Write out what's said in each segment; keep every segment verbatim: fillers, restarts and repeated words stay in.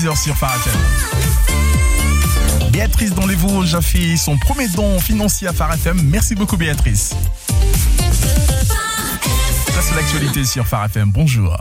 heures sur Phare F M. Béatrice dans les Vosges a fait son premier don financier à Phare F M. Merci beaucoup Béatrice. Place à l'actualité sur Phare F M. Bonjour.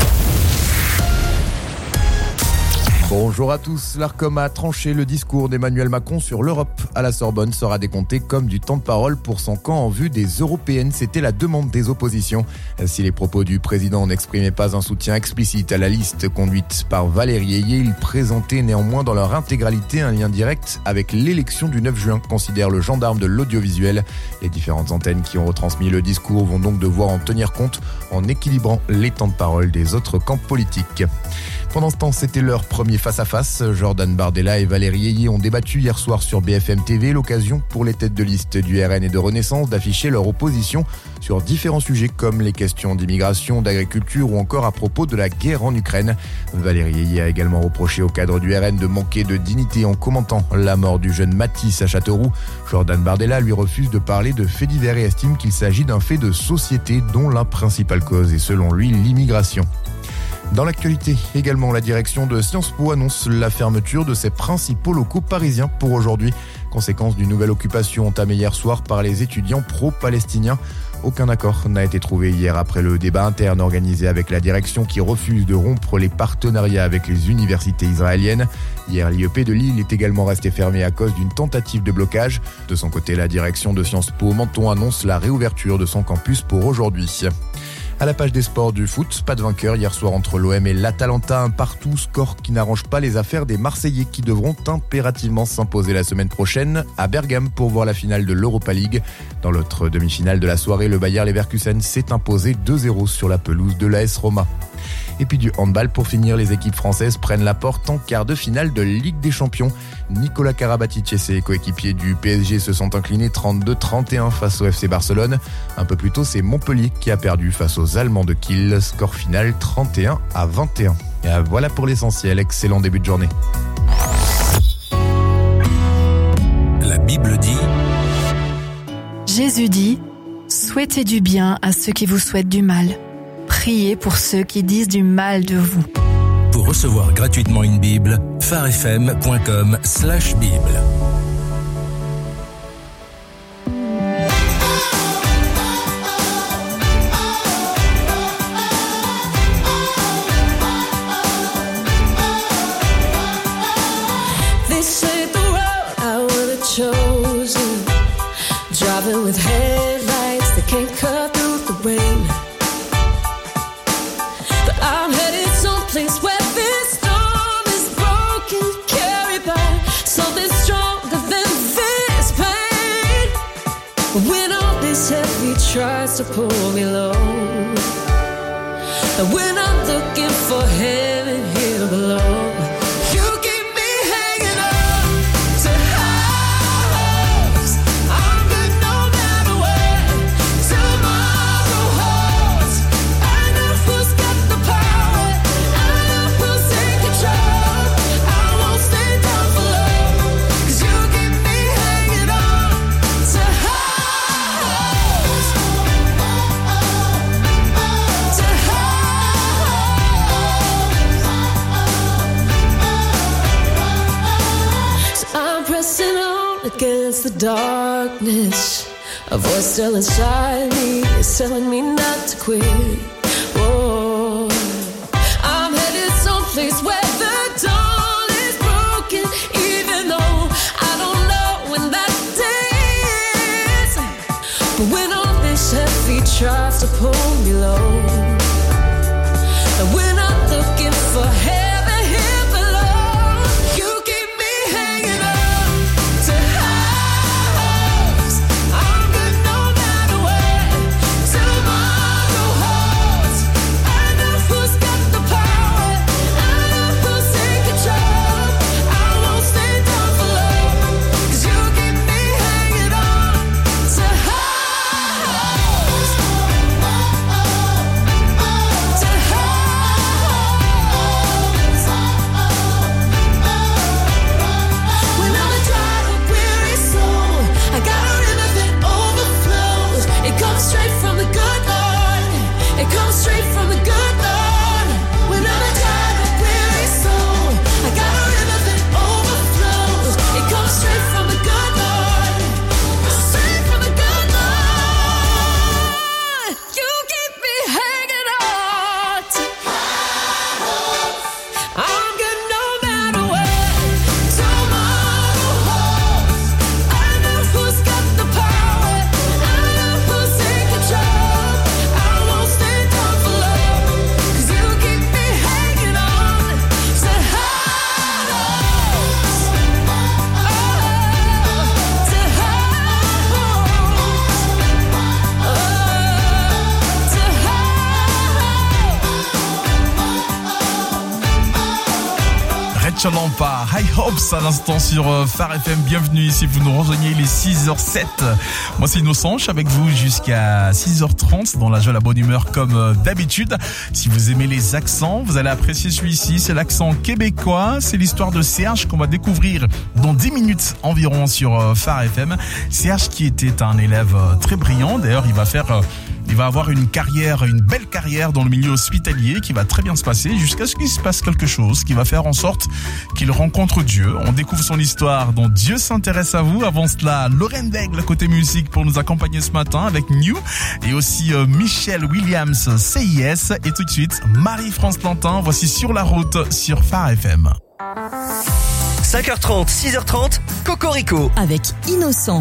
Bonjour à tous. L'Arcom a tranché. Le discours d'Emmanuel Macron sur l'Europe à la Sorbonne sera décompté comme du temps de parole pour son camp en vue des européennes. C'était la demande des oppositions. Si les propos du président n'exprimaient pas un soutien explicite à la liste conduite par Valérie Ayé, ils présentaient néanmoins dans leur intégralité un lien direct avec l'élection du neuf juin, considère le gendarme de l'audiovisuel. Les différentes antennes qui ont retransmis le discours vont donc devoir en tenir compte en équilibrant les temps de parole des autres camps politiques. Pendant ce temps, c'était leur premier face-à-face. Jordan Bardella et Valérie Ayé ont débattu hier soir sur B F M T V, l'occasion pour les têtes de liste du R N et de Renaissance d'afficher leur opposition sur différents sujets comme les questions d'immigration, d'agriculture ou encore à propos de la guerre en Ukraine. Valérie Ayé a également reproché au cadre du R N de manquer de dignité en commentant la mort du jeune Matisse à Châteauroux. Jordan Bardella lui refuse de parler de faits divers et estime qu'il s'agit d'un fait de société dont la principale cause est selon lui l'immigration. Dans l'actualité, également, la direction de Sciences Po annonce la fermeture de ses principaux locaux parisiens pour aujourd'hui. Conséquence d'une nouvelle occupation entamée hier soir par les étudiants pro-palestiniens. Aucun accord n'a été trouvé hier après le débat interne organisé avec la direction qui refuse de rompre les partenariats avec les universités israéliennes. Hier, l'I E P de Lille est également resté fermé à cause d'une tentative de blocage. De son côté, la direction de Sciences Po Menton annonce la réouverture de son campus pour aujourd'hui. À la page des sports du foot, pas de vainqueur hier soir entre l'O M et l'Atalanta, un partout, score qui n'arrange pas les affaires des Marseillais qui devront impérativement s'imposer la semaine prochaine à Bergame pour voir la finale de l'Europa League. Dans l'autre demi-finale de la soirée, le Bayer Leverkusen s'est imposé deux zéro sur la pelouse de l'A S Roma. Et puis du handball pour finir, les équipes françaises prennent la porte en quart de finale de Ligue des Champions. Nicolas Karabatic et ses coéquipiers du P S G se sont inclinés trente-deux trente et un face au F C Barcelone. Un peu plus tôt, c'est Montpellier qui a perdu face aux Allemands de Kiel. Score final trente et un à vingt et un. Et voilà pour l'essentiel. Excellent début de journée. La Bible dit... Jésus dit, souhaitez du bien à ceux qui vous souhaitent du mal. Priez pour ceux qui disent du mal de vous. Pour recevoir gratuitement une Bible, pharefm.com slash Bible. This ain't the road I would have chosen. Driving with headlights that can't cut through the rain. I'm headed someplace where this storm is broken, carried by something stronger than this pain. When all this heavy tries to pull me low, and when I'm looking for heaven here below, you keep me hanging on to highs. I'm good no matter where tomorrow holds. I know who's got the power. I know who's in control. I won't stay down for long, 'cause you keep me hanging on to highs. To highs. So I'm pressing on against the darkness. A voice still inside me is telling me not to quit. Whoa. I'm headed someplace where the dawn is broken, even though I don't know when that day is. But when all this heavy tries to pull me low, and when I'm looking for heaven here below, you keep me hanging on to highs. I'm good no matter where tomorrow holds. I know who's got the power. I know who's in control. I won't stay down for long, 'cause you keep me hanging on to highs. To highs. When I'm a dry and weary soul, I got a river that overflows. It comes straight from the good Lord. It comes straight from the good Lord. When I'm a dry and weary soul, I got Achalampa, High Hopes à l'instant sur Phare F M. Bienvenue ici, vous nous rejoignez, il est six heures zéro sept. Moi c'est Innocent, je suis avec vous jusqu'à six heures trente dans la joie, la bonne humeur comme d'habitude. Si vous aimez les accents, vous allez apprécier celui-ci, c'est l'accent québécois. C'est l'histoire de Serge qu'on va découvrir dans dix minutes environ sur Phare F M. Serge qui était un élève très brillant, d'ailleurs il va faire... Il va avoir une carrière, une belle carrière dans le milieu hospitalier qui va très bien se passer jusqu'à ce qu'il se passe quelque chose qui va faire en sorte qu'il rencontre Dieu. On découvre son histoire dont Dieu s'intéresse à vous. Avant cela, Lorraine Daigle côté musique pour nous accompagner ce matin avec New et aussi euh, Michelle Williams, C I S. Et tout de suite, Marie-France Plantin. Voici Sur la route sur Phare F M. cinq heures trente, six heures trente, Cocorico avec Innocent.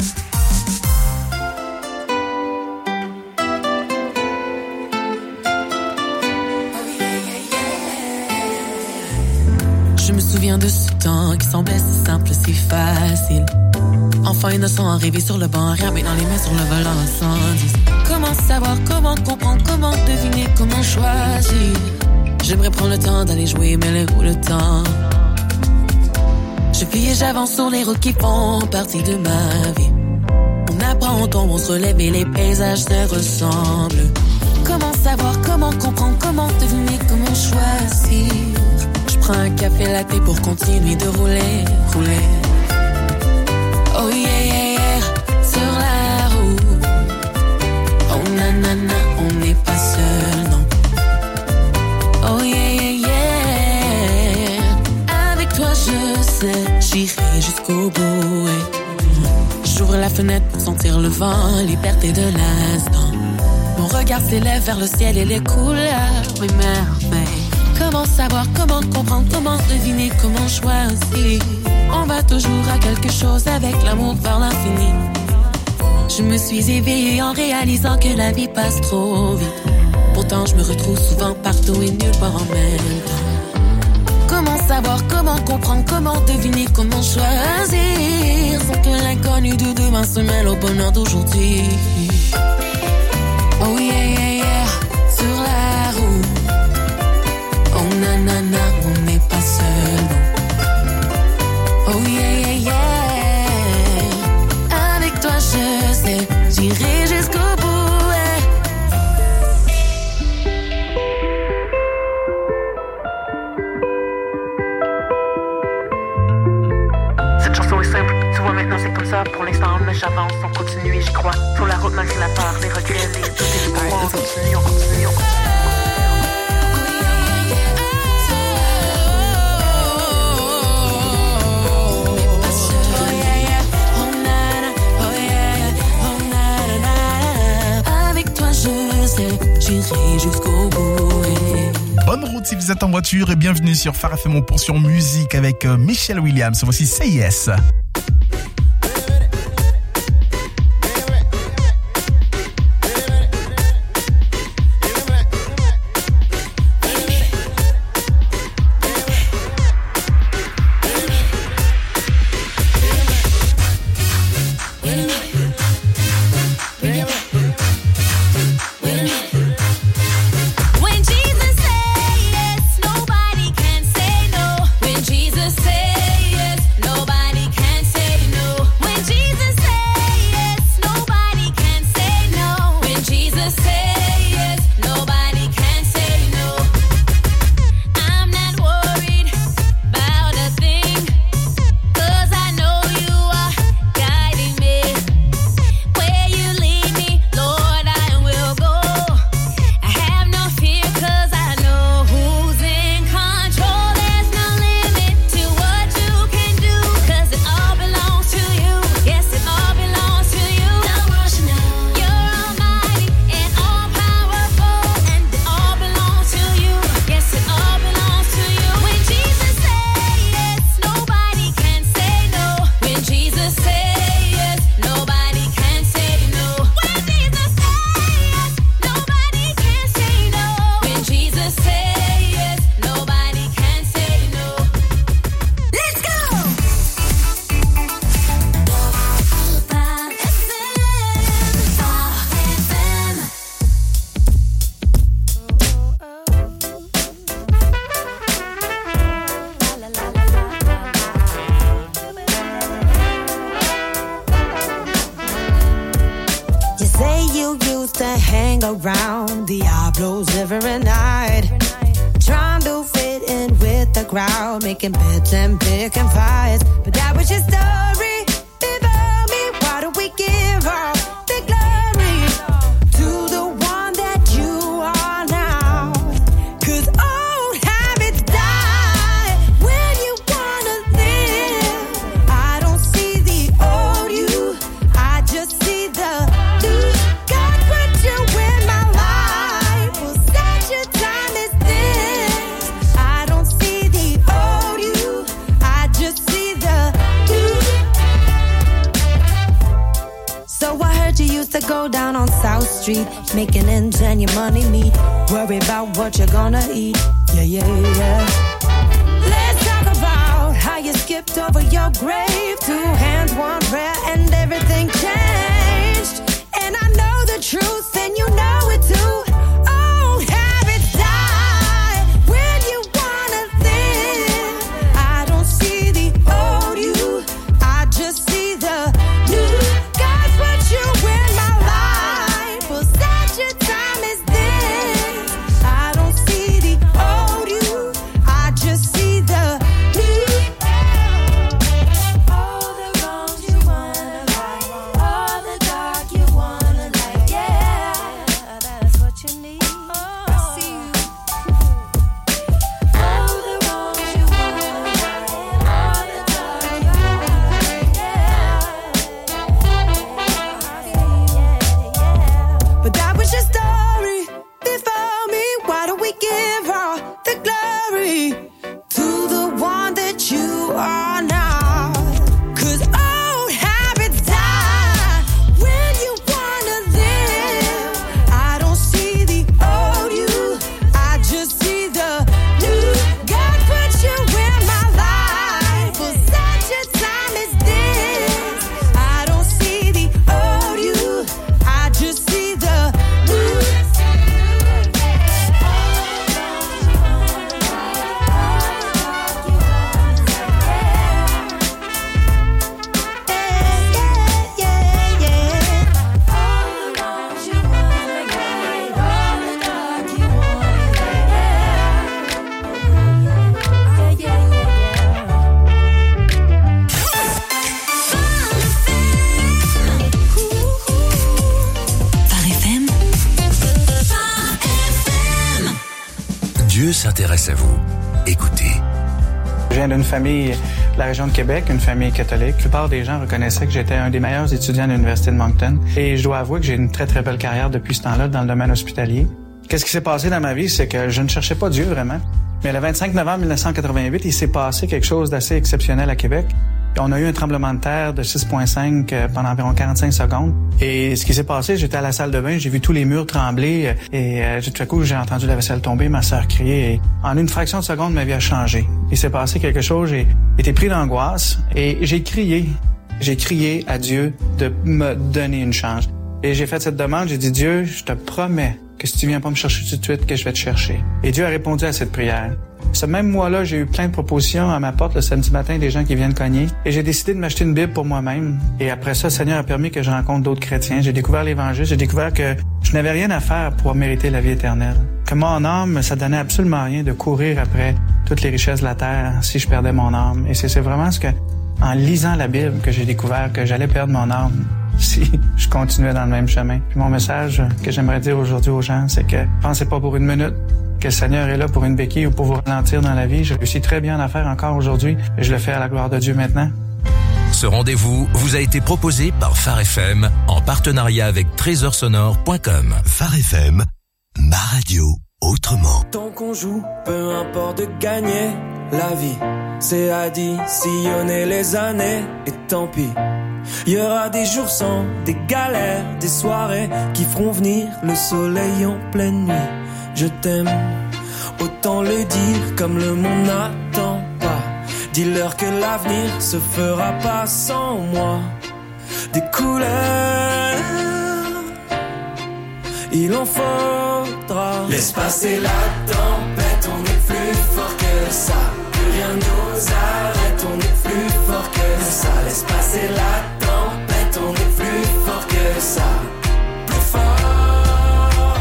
Je me souviens de ce temps qui semblait si simple, si facile. Enfant innocent arrivé sur le banc, rien mais dans les mains sur le volant cent dix. Comment savoir, comment comprendre, comment deviner, comment choisir. J'aimerais prendre le temps d'aller jouer, mais où le temps? Je vis et j'avance sur les routes qui font partie de ma vie. On apprend, on tombe, on se relève et les paysages se ressemblent. Comment savoir, comment comprendre, comment deviner, comment choisir. Je prends un café latte pour continuer de rouler, rouler. Oh yeah, yeah, yeah, sur la route. Oh nanana, on n'est pas seul, non. Oh yeah, yeah, yeah. Avec toi je sais, j'irai jusqu'au bout. Et j'ouvre la fenêtre pour sentir le vent, liberté de l'instant. Mon regard s'élève vers le ciel et les couleurs, oui merveille. Comment savoir, comment comprendre, comment deviner, comment choisir. On va toujours à quelque chose avec l'amour vers l'infini. Je me suis éveillée en réalisant que la vie passe trop vite. Pourtant je me retrouve souvent partout et nulle part en même temps. Comment savoir, comment comprendre, comment deviner, comment choisir. Sans que l'inconnu de demain se mêle au bonheur d'aujourd'hui. Oh yeah, yeah, yeah, sur la route. Oh nanana, on n'est pas seul, non. Oh yeah, yeah, yeah. Avec toi je sais, j'irai jusqu'au bout, ouais. Cette chanson est simple, tu vois maintenant c'est comme ça. Pour l'instant mais j'avance, on continue et j'y crois. Sur la route malgré la peur, les regrets, les doutes et les pouvoirs. On continue, on continue, on continue. J'irai jusqu'au bout. Bonne route si vous êtes en voiture et bienvenue sur Phare F M en portion musique avec Michelle Williams. Voici C I S. When Jesus says yes, nobody can hang around Diablo's every night, trying to fit in with the crowd, making bets and picking fights. But that was your story. Before me, why do we give all the glory to the one that you are now? 'Cause old habits die when you wanna live. I don't see the old you, I just see the new. God put you in my life for such a time as this. I don't see the old you, I just see the new. So I heard you used to go down on South Street, making ends and your money meet. Worry about what you're gonna eat. Yeah, yeah, yeah. Let's talk about how you skipped over your grave. Two hands, one prayer, and everything changed. And I know the truth, and you know it too. Old habits die when you wanna live. I don't see the old you, I just see the new. God put you in my life for such a time as this. I don't see the old you, I just see the new. All the wrongs you wanna right, all the dark you wanna like, yeah, that's what you need. I see you. All the wrongs you wanna right, all the dark you wanna like, yeah. But that was your story before me. Why do we give all the glory to the one that you are now? 'Cause old habits die when you wanna live. I don't see the old you, I just see the new. God put you in my life for such a time as this. I don't see the old you, I just see the new. Dieu s'intéresse à vous. Écoutez. Je viens d'une famille de la région de Québec, une famille catholique. La plupart des gens reconnaissaient que j'étais un des meilleurs étudiants de l'Université de Moncton. Et je dois avouer que j'ai une très, très belle carrière depuis ce temps-là dans le domaine hospitalier. Qu'est-ce qui s'est passé dans ma vie? C'est que je ne cherchais pas Dieu, vraiment. Mais le vingt-cinq novembre mille neuf cent quatre-vingt-huit, il s'est passé quelque chose d'assez exceptionnel à Québec. On a eu un tremblement de terre de six virgule cinq pendant environ quarante-cinq secondes. Et ce qui s'est passé, j'étais à la salle de bain, j'ai vu tous les murs trembler et euh, tout à coup, j'ai entendu la vaisselle tomber, ma sœur crier. Et en une fraction de seconde, ma vie a changé. Il s'est passé quelque chose, j'ai été pris d'angoisse et j'ai crié. J'ai crié à Dieu de me donner une chance. Et j'ai fait cette demande, j'ai dit, Dieu, je te promets que si tu viens pas me chercher tout de suite, que je vais te chercher. Et Dieu a répondu à cette prière. Ce même mois-là, j'ai eu plein de propositions à ma porte le samedi matin, des gens qui viennent cogner. Et j'ai décidé de m'acheter une Bible pour moi-même. Et après ça, le Seigneur a permis que je rencontre d'autres chrétiens. J'ai découvert l'Évangile. J'ai découvert que je n'avais rien à faire pour mériter la vie éternelle. Que mon âme, ça donnait absolument rien de courir après toutes les richesses de la terre si je perdais mon âme. Et c'est, c'est vraiment ce que, en lisant la Bible, que j'ai découvert que j'allais perdre mon âme si je continuais dans le même chemin. Puis mon message que j'aimerais dire aujourd'hui aux gens, c'est que pensez pas pour une minute que le Seigneur est là pour une béquille ou pour vous ralentir dans la vie. Je réussis très bien à faire encore aujourd'hui et je le fais à la gloire de Dieu maintenant. Ce rendez-vous vous a été proposé par Phare F M en partenariat avec trésor sonore point com. Phare F M, ma radio autrement. Tant qu'on joue, peu importe de gagner, la vie, c'est additionner les années et tant pis. Il y aura des jours sans, des galères, des soirées qui feront venir le soleil en pleine nuit. Je t'aime, autant le dire comme le monde n'attend pas. Dis-leur que l'avenir se fera pas sans moi. Des couleurs, il en faudra. Laisse passer la tempête, on est plus fort que ça. Plus rien nous arrête, on est plus fort que ça. Laisse passer la tempête, on est plus fort que ça. Plus fort.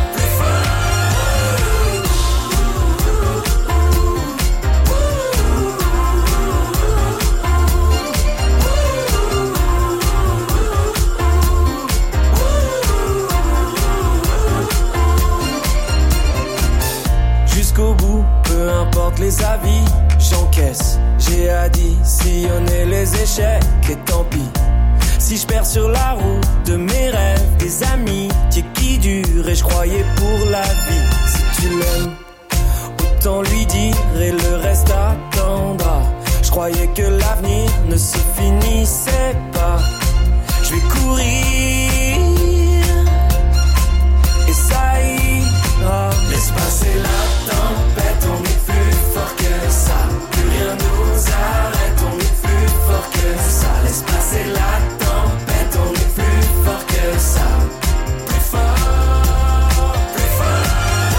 toutes les avis, j'encaisse. J'ai additionné les échecs et tant pis. Si je perds sur la route de mes rêves, des amitiés qui durent et je croyais pour la vie. Si tu l'aimes, autant lui dire et le reste attendra. Je croyais que l'avenir ne se finissait pas. Je vais courir et ça ira. Laisse passer la tempête, on est plus fort que ça. Plus rien nous arrête, on est plus fort que ça. Laisse passer la tempête, on est plus fort que ça. Plus fort, plus fort.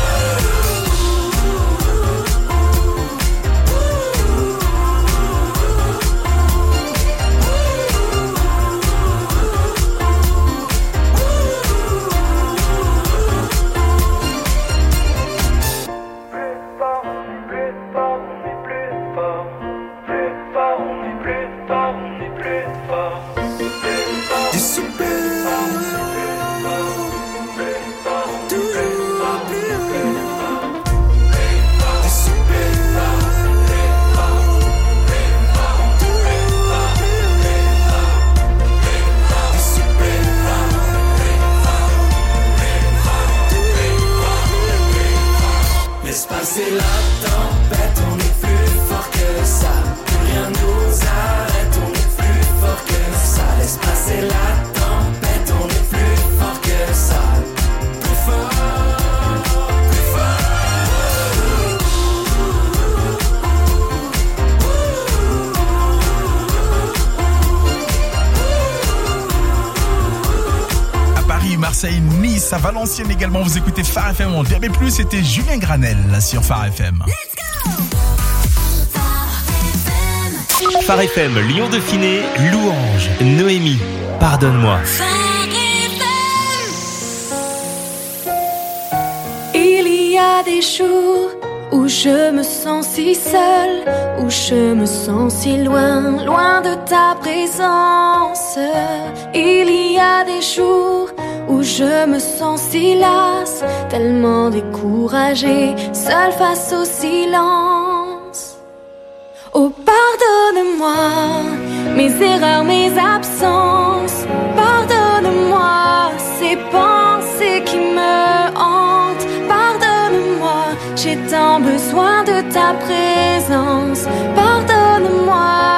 Laisse passer la tempête, on est plus fort que ça. Plus rien nous arrête, on est plus fort que ça. Laisse passer la tempête, on est plus fort que ça. Plus fort, plus À Paris, Marseille, Nice, à Valenciennes également, vous écoutez Phare F M en D A B plus, c'était Julien Granel sur Phare F M. Phare F M, Lyon Dauphiné, Louange, Noémie, pardonne-moi. Il y a des jours où je me sens si seule, où je me sens si loin, loin de ta présence. Il y a des jours où je me sens si lasse, tellement découragée, seule face au silence. Oh, pardonne-moi mes erreurs, mes absences. Pardonne-moi ces pensées qui me hantent. Pardonne-moi, j'ai tant besoin de ta présence. Pardonne-moi.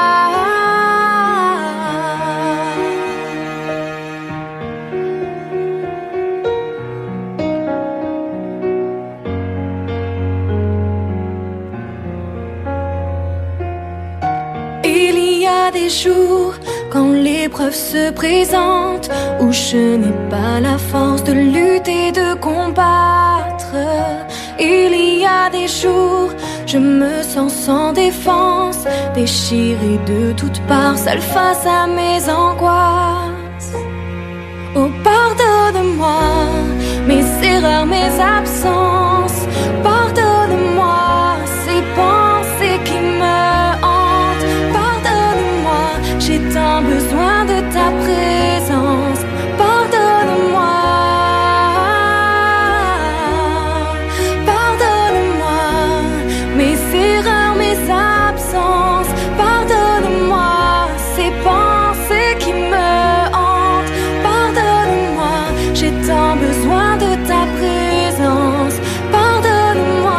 Des jours quand l'épreuve se présente, où je n'ai pas la force de lutter, de combattre. Il y a des jours, je me sens sans défense, déchirée de toutes parts, seule face à mes angoisses. Oh, pardonne-moi mes erreurs, mes absences. Pardonne-moi ces pensées qui me hantent. J'ai tant besoin de ta présence. Pardonne-moi. Pardonne-moi mes erreurs, mes absences. Pardonne-moi ces pensées qui me hantent. Pardonne-moi, j'ai tant besoin de ta présence. Pardonne-moi.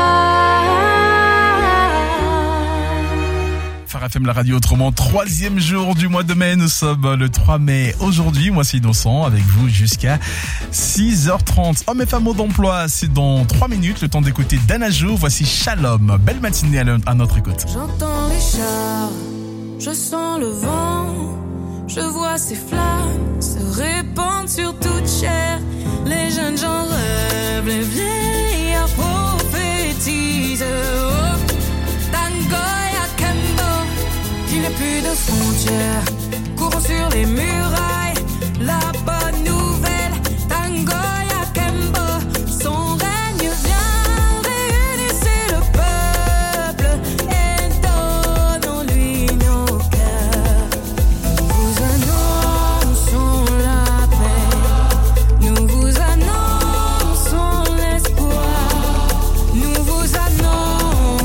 Phare F M, la radio autrement, troisième jour du mois de mai, nous sommes le trois mai aujourd'hui, moi c'est Innocent, avec vous jusqu'à six heures trente. Hommes et femmes au d'emploi, c'est dans trois minutes, le temps d'écouter Dana Jo, voici Shalom, belle matinée à notre écoute. J'entends les chars, je sens le vent, je vois ces flammes se répandre sur toute chair. Les jeunes gens rêvent, les vieillards prophétisent. Oh, Tangoya Kembo, il n'y a plus de frontières, courons sur les murailles. La bonne nouvelle, Tangoya Kembo, son règne vient, réunissez le peuple et donnons-lui nos cœurs. Nous vous annonçons la paix, nous vous annonçons l'espoir, nous vous annonçons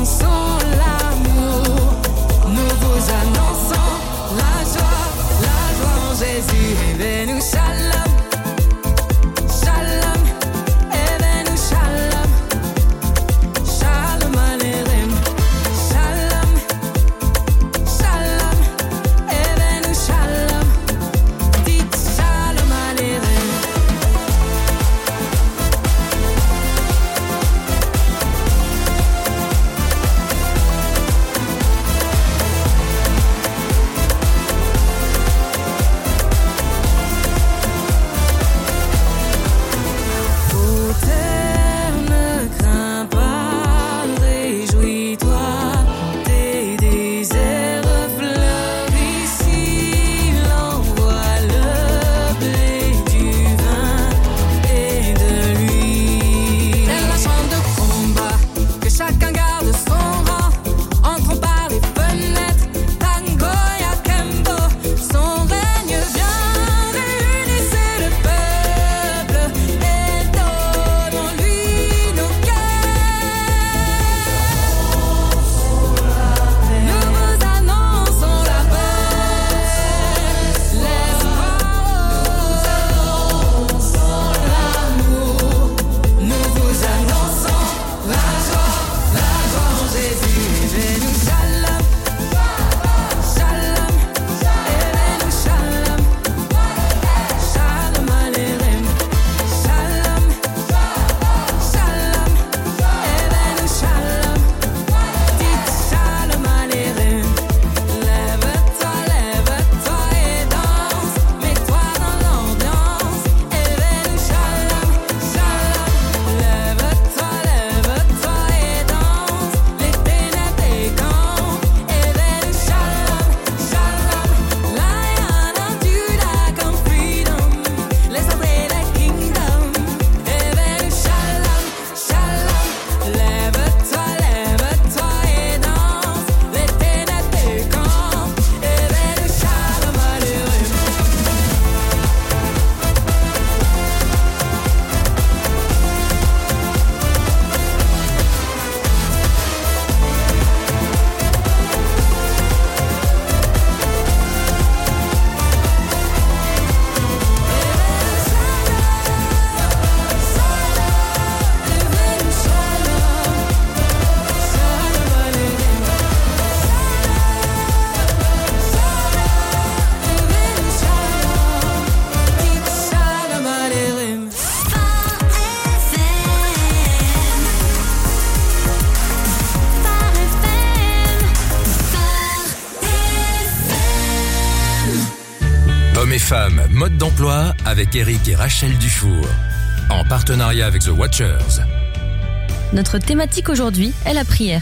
femmes, mode d'emploi avec Eric et Rachel Dufour. En partenariat avec The Watchers. Notre thématique aujourd'hui est la prière.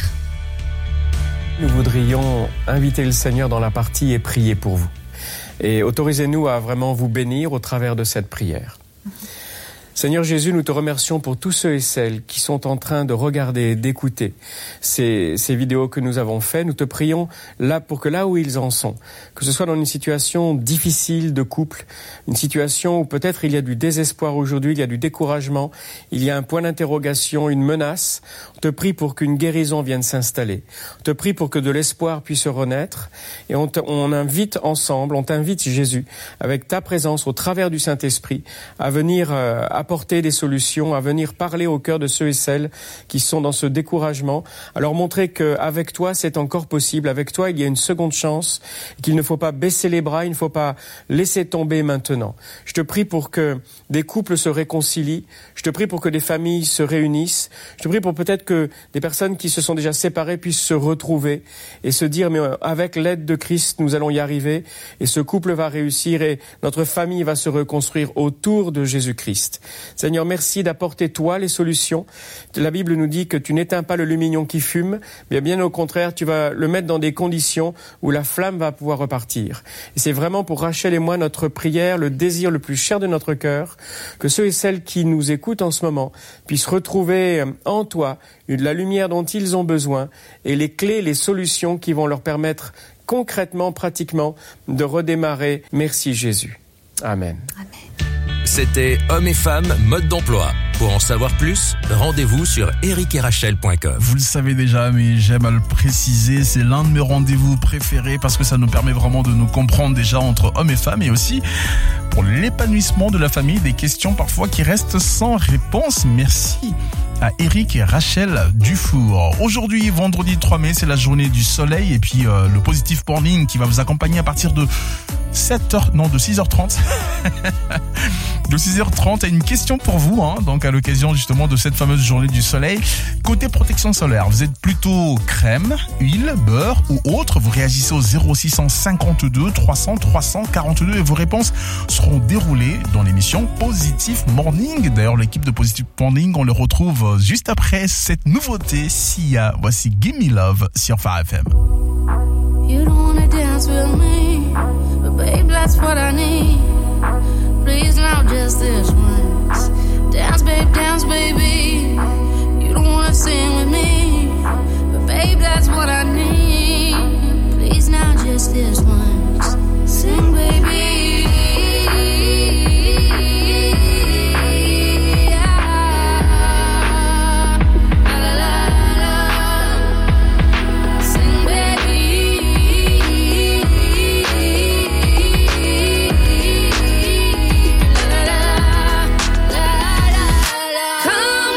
Nous voudrions inviter le Seigneur dans la partie et prier pour vous. Et autorisez-nous à vraiment vous bénir au travers de cette prière. Seigneur Jésus, nous te remercions pour tous ceux et celles qui sont en train de regarder et d'écouter ces, ces vidéos que nous avons faites. Nous te prions là pour que là où ils en sont, que ce soit dans une situation difficile de couple, une situation où peut-être il y a du désespoir aujourd'hui, il y a du découragement, il y a un point d'interrogation, une menace. On te prie pour qu'une guérison vienne s'installer. On te prie pour que de l'espoir puisse renaître. Et on, te, on invite ensemble, on t'invite Jésus, avec ta présence au travers du Saint-Esprit, à venir euh, à apporter des solutions, à venir parler au cœur de ceux et celles qui sont dans ce découragement, à leur montrer qu'avec toi, c'est encore possible. Avec toi, il y a une seconde chance, qu'il ne faut pas baisser les bras, il ne faut pas laisser tomber maintenant. Je te prie pour que des couples se réconcilient, je te prie pour que des familles se réunissent, je te prie pour peut-être que des personnes qui se sont déjà séparées puissent se retrouver et se dire, mais avec l'aide de Christ, nous allons y arriver, et ce couple va réussir, et notre famille va se reconstruire autour de Jésus-Christ. Seigneur, merci d'apporter toi les solutions. La Bible nous dit que tu n'éteins pas le lumignon qui fume, mais bien au contraire, tu vas le mettre dans des conditions où la flamme va pouvoir repartir. Et c'est vraiment pour Rachel et moi notre prière, le désir le plus cher de notre cœur, que ceux et celles qui nous écoutent en ce moment puissent retrouver en toi la lumière dont ils ont besoin et les clés, les solutions qui vont leur permettre concrètement, pratiquement, de redémarrer. Merci Jésus. Amen. Amen. C'était Hommes et femmes, mode d'emploi. Pour en savoir plus, rendez-vous sur eric et rachel point com. Vous le savez déjà, mais j'aime à le préciser, c'est l'un de mes rendez-vous préférés parce que ça nous permet vraiment de nous comprendre déjà entre hommes et femmes, et aussi pour l'épanouissement de la famille, des questions parfois qui restent sans réponse. Merci à Eric et Rachel Dufour. Aujourd'hui, vendredi trois mai, c'est la journée du soleil, et puis euh, le Positive Morning qui va vous accompagner à partir de sept heures, non, de six heures trente. De six heures trente, et une question pour vous, hein, donc à l'occasion justement de cette fameuse journée du soleil. Côté protection solaire, vous êtes plutôt crème, huile, beurre ou autre? Vous réagissez au zéro six cent cinquante-deux trois cents trois cent quarante-deux et vos réponses seront déroulées dans l'émission Positive Morning. D'ailleurs, l'équipe de Positive Morning, on le retrouve juste après cette nouveauté Sia. Voici Give Me Love sur Phare F M. You don't wanna dance with me, but babe, that's what I need. Please now, just this once. Dance, babe, dance, baby. You don't wanna sing with me, but babe, that's what I need. Please now, just this once. Sing, baby. Come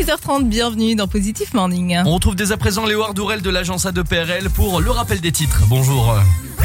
six heures trente, bienvenue dans Positif Morning. On retrouve dès à présent Léo Ardourel de l'agence A deux P R L pour le rappel des titres. Bonjour.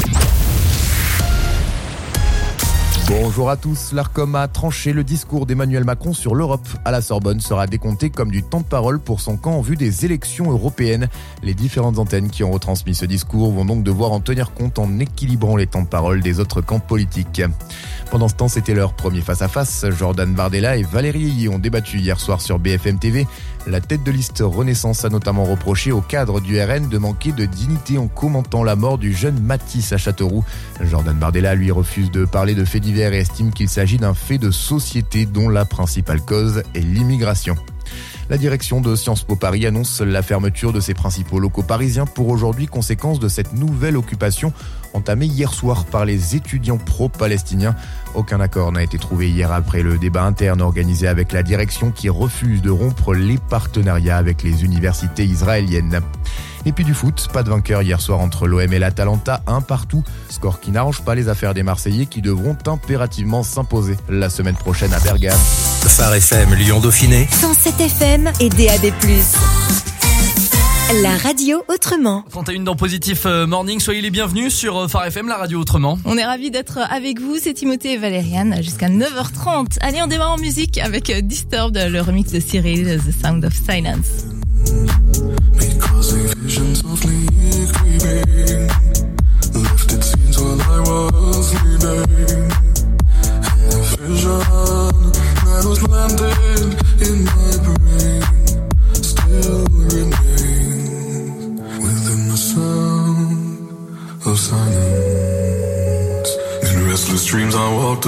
Bonjour à tous. L'Arcom a tranché. Le discours d'Emmanuel Macron sur l'Europe à la Sorbonne sera décompté comme du temps de parole pour son camp en vue des élections européennes. Les différentes antennes qui ont retransmis ce discours vont donc devoir en tenir compte en équilibrant les temps de parole des autres camps politiques. Pendant ce temps, c'était leur premier face-à-face. Jordan Bardella et Valérie y ont débattu hier soir sur B F M T V. La tête de liste Renaissance a notamment reproché au cadre du R N de manquer de dignité en commentant la mort du jeune Matisse à Châteauroux. Jordan Bardella, lui, refuse de parler de faits divers et estime qu'il s'agit d'un fait de société dont la principale cause est l'immigration. La direction de Sciences Po Paris annonce la fermeture de ses principaux locaux parisiens pour aujourd'hui, conséquence de cette nouvelle occupation entamée hier soir par les étudiants pro-palestiniens. Aucun accord n'a été trouvé hier après le débat interne organisé avec la direction qui refuse de rompre les partenariats avec les universités israéliennes. Et puis du foot, pas de vainqueur hier soir entre l'O M et l'Atalanta, un partout. Score qui n'arrange pas les affaires des Marseillais qui devront impérativement s'imposer la semaine prochaine à Bergame. Phare F M Lyon Dauphiné cent sept F M et D A B plus. La radio autrement. trente et une dans Positif Morning, soyez les bienvenus sur Phare F M, la radio autrement. On est ravis d'être avec vous, c'est Timothée et Valériane jusqu'à neuf heures trente. Allez, on démarre en musique avec Disturbed, le remix de Cyril, The Sound of Silence. Because a vision softly creeping left its scenes while I was sleeping, and the vision that was planted in my brain still remains within the sound of silence. In restless dreams I walked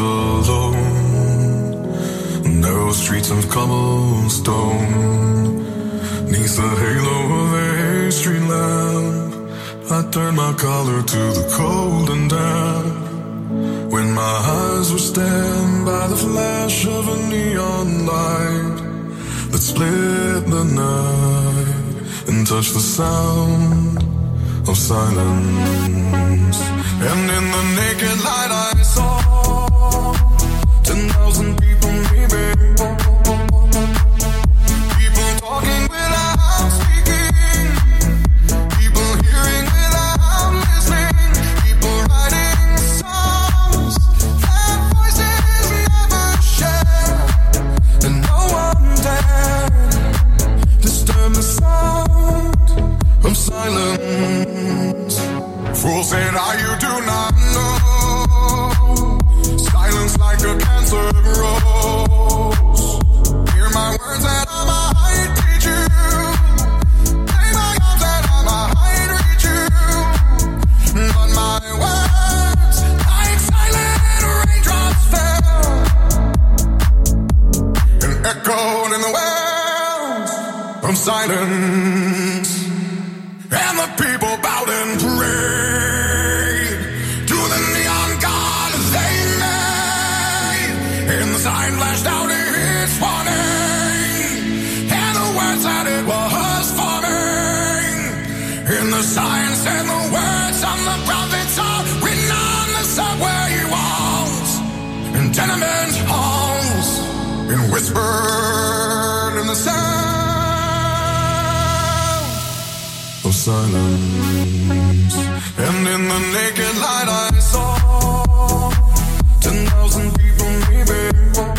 alone, narrow streets of cobblestone. Neath the halo of a street lamp, I turned my collar to the cold and damp. When my eyes were stabbed by the flash of a neon light that split the night and touched the sound of silence. And in the naked light I saw ten thousand people maybe, people talking without speaking, people hearing without listening, people writing songs that voices never share, and no one dared disturb the sound of silence. Fool said, "Ah, you do not know. Silence like a cancer grows. Hear my words and I might teach you. Lay my arms and I might reach you. But my words, like silent raindrops, fell and echoed in the wells of silence. And the people bowed and prayed to the neon god they made. And the sign flashed out its warning, and the words that it was forming. And the sign said the words of the prophets are written on the subway walls and tenement halls, and whispered in the sound of silence. And in the naked light I saw ten thousand people maybe,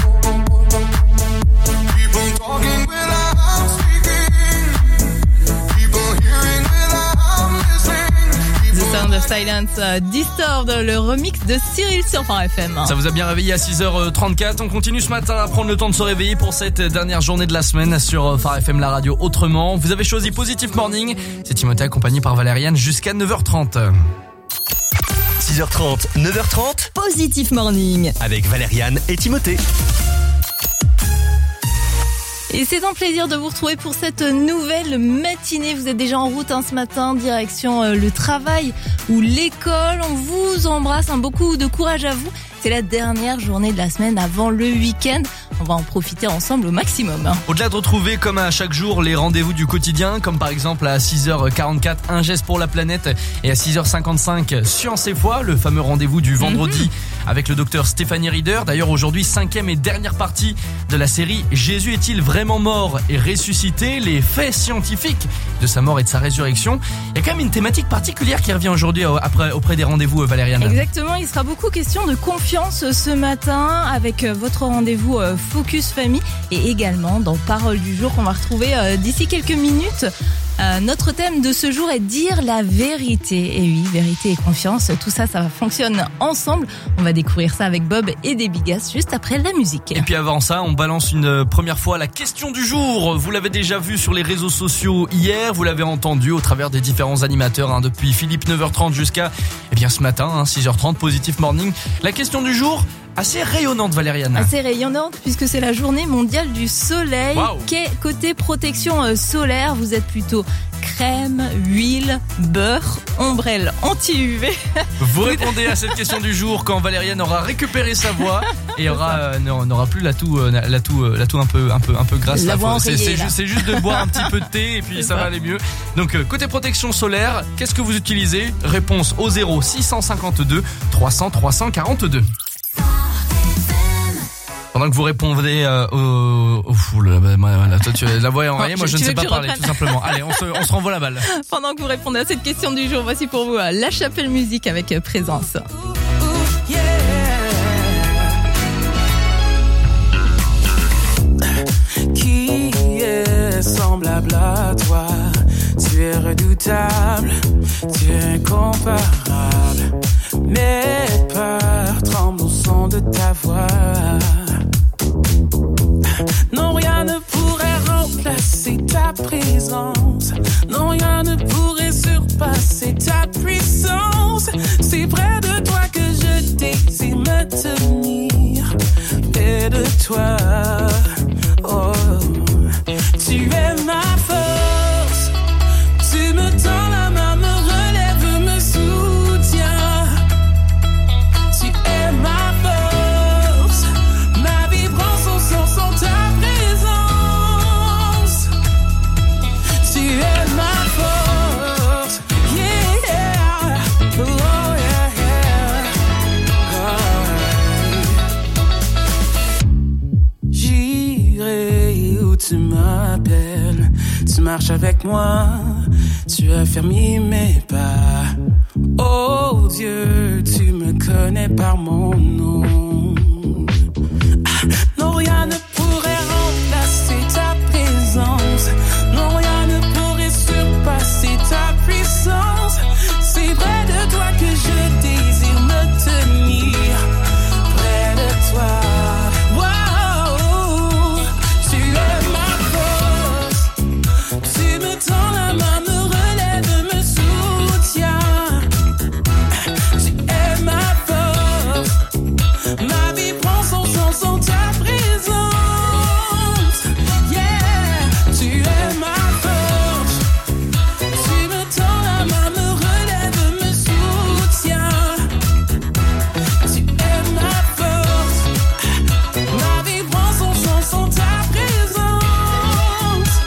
people talking without speaking, people hearing without listening. The Sound of Silence, uh, Disturbed, le remix de Cyril sur Phare F M. Ça vous a bien réveillé à six heures trente-quatre. On continue ce matin à prendre le temps de se réveiller pour cette dernière journée de la semaine sur Phare F M, la radio autrement. Vous avez choisi Positif Morning. C'est Timothée accompagné par Valériane jusqu'à neuf heures trente. six heures trente, neuf heures trente, Positif Morning avec Valériane et Timothée. Et c'est un plaisir de vous retrouver pour cette nouvelle matinée. Vous êtes déjà en route hein, ce matin, direction euh, le travail ou l'école. On vous embrasse, hein, beaucoup de courage à vous. C'est la dernière journée de la semaine avant le week-end. On va en profiter ensemble au maximum. Hein. Au-delà de retrouver comme à chaque jour les rendez-vous du quotidien, comme par exemple à six heures quarante-quatre, Un geste pour la planète, et à six heures cinquante-cinq, Science et foi, le fameux rendez-vous du vendredi avec le docteur Stéphanie Rieder. D'ailleurs aujourd'hui, cinquième et dernière partie de la série Jésus est-il vraiment mort et ressuscité? Les faits scientifiques de sa mort et de sa résurrection. Il y a quand même une thématique particulière qui revient aujourd'hui après, auprès des rendez-vous, Valériane. Exactement, il sera beaucoup question de confiance ce matin avec votre rendez-vous Focus Famille et également dans Parole du jour qu'on va retrouver d'ici quelques minutes. Euh, notre thème de ce jour est dire la vérité. Et oui, vérité et confiance, tout ça, ça fonctionne ensemble. On va découvrir ça avec Bob et des Bigas juste après la musique. Et puis avant ça, on balance une première fois la question du jour. Vous l'avez déjà vu sur les réseaux sociaux hier, vous l'avez entendu au travers des différents animateurs, hein, depuis Philippe neuf heures trente jusqu'à eh bien ce matin, hein, six heures trente, Positive Morning. La question du jour, assez rayonnante, Valériane. Assez rayonnante puisque c'est la journée mondiale du soleil. Wow. Qu'est côté protection solaire, vous êtes plutôt crème, huile, beurre, ombrelle anti-U V. Vous répondez à cette question du jour quand Valériane aura récupéré sa voix et aura euh, n'aura plus l'atout euh, l'atout euh, l'atout un peu un peu un peu grasse. La voix c'est, enrayée, c'est là. juste c'est juste de boire un petit peu de thé et puis C'est ça, ça va aller mieux. Donc euh, côté protection solaire, qu'est-ce que vous utilisez? Réponse au zéro six cent cinquante-deux trois cents trois cent quarante-deux. Pendant que vous répondez euh, au... Oh, fou, là, bah, voilà, toi, tu, la voix est enrayée, moi je ne sais pas parler, tout simplement. Allez, on se, on se renvoie la balle. Pendant que vous répondez à cette question du jour, voici pour vous La Chapelle Musique avec Présence. Qui est semblable à toi? Tu es redoutable, tu es incomparable. Mes peurs tremblent au son de ta voix. Non, rien ne pourrait remplacer ta présence. Non, rien ne pourrait surpasser ta puissance. C'est près de toi que je désire me tenir. Près de toi, oh, tu es ma force. Tu me tends la main, me relève, me soutiens. Tu es ma force. Ma vie prend son sens sans ta présence. Tu es ma force. Yeah. Oh, yeah, yeah. Oh. J'irai où tu m'appelles. Tu marches avec moi. Tu as fermé mes pas. Oh Dieu, tu me connais par mon nom. Ah, non, rien ne pourrait remplacer ta présence. Non, rien ne pourrait surpasser ta puissance. C'est près de toi que je désire me tenir. Près de toi. Wow, tu es ma force. Tu me tends la main, me relève, me soutiens. Tu es ma force. Ma vie prend son sens sans ta présence. Yeah, tu es ma force. Tu me tends la main, me relève, me soutiens. Tu es ma force. Ma vie prend son sens sans ta présence.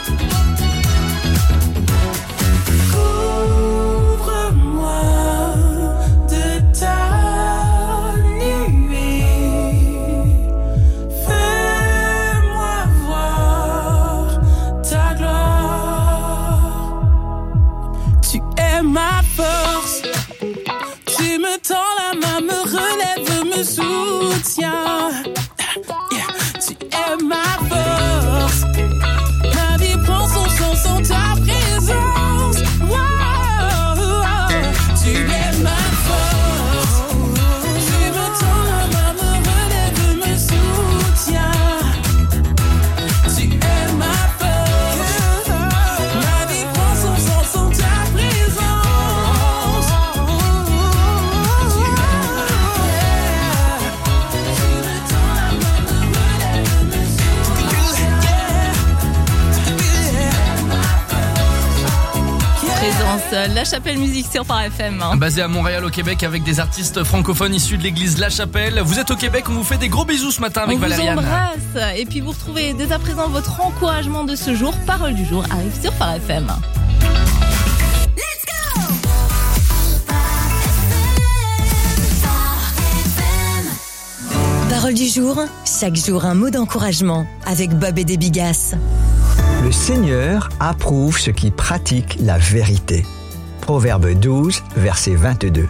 Couvre-moi de ta nuée. Fais-moi voir ta gloire. Tu es ma force. Tu me tends la main, me relève, me soutiens. Yeah. Tu es ma force. Ma vie prend son sens sans ta présence. Wow. Tu es ma force. Tu me tends la main, me relève, me soutiens. Tu es ma force. Ma vie prend son sens sans ta présence. Tu es ma force. Tu me tends la main, me relève, me soutiens. Présence, La Chapelle Musique sur Phare F M. Basé à Montréal au Québec avec des artistes francophones issus de l'église La Chapelle. Vous êtes au Québec, on vous fait des gros bisous ce matin avec On Valériane. vous embrasse. Et puis vous retrouvez dès à présent votre encouragement de ce jour. Parole du jour arrive sur Phare F M. du jour, chaque jour un mot d'encouragement avec Bob et des Bigasses. Le Seigneur approuve ceux qui pratiquent la vérité. Proverbe douze, verset vingt-deux.